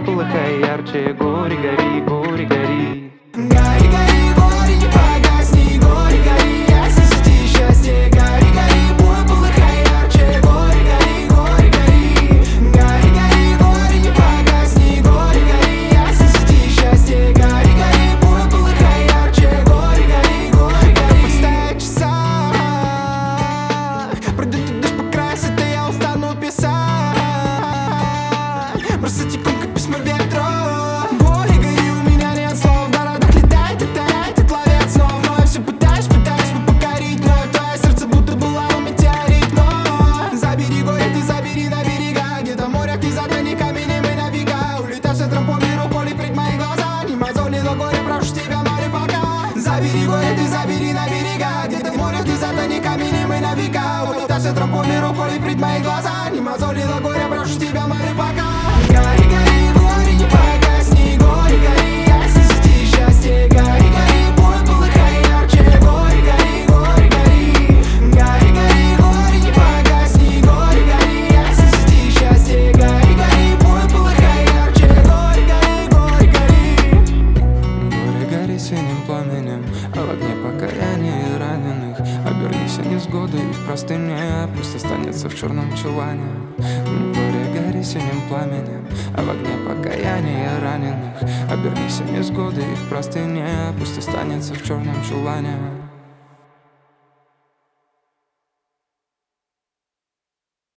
полыхай ярче, горе, гори, горе, гори. Гори, гори, горе, не погасни, горе, гори, ясность сети счастье. Гори, гори, бой, полыхай ярче, горе, гори, горе, гори. Гори, гори, горе, не погасни, горе, гори, ясность сети счастье. Гори, гори, бой, полыхай ярче, горе, гори, горе, гори. Подставить часа, пройдет дождь по краю света, я устану писать. Бросать икон, как письма ветру. Горе, гори, у меня нет слов. В городах летает и тает, и плавит снов. Но я все пытаюсь покорить. Но твое сердце будто было метеорит. Но забери горе, ты забери на берега. Где-то в морях ты затони каменем и навека. Улетай в центром по миру, поле пред мои глаза. Не мозолило горе, прошу тебя, море пока. Забери горе, ты забери на берега. Где-то в морях ты затони каменем и навека. Улетай в центром по миру, поле пред мои глаза. Не мозолило горе, прошу тебя, море пока. Гори, гори, горе, не погасни, горе, гори, ясность сети счастье. Гори, гори, бой, полыхай ярче, горе, гори, горе, гори. Гори, гори, горе, не погасни, горе, гори, ясность сети счастье. Гори, гори, бой, полыхай ярче, горе, гори, горе, гори. Горе, гори синим пламенем, а в огне покаяния и раненых. Оберни все невзгоды и в простыне, пусть останется в черном чулане. Горе, гори синим пламенем, а в огне покаяния и раненых. Оберни все невзгоды и в простыне, пусть останется в черном чулане.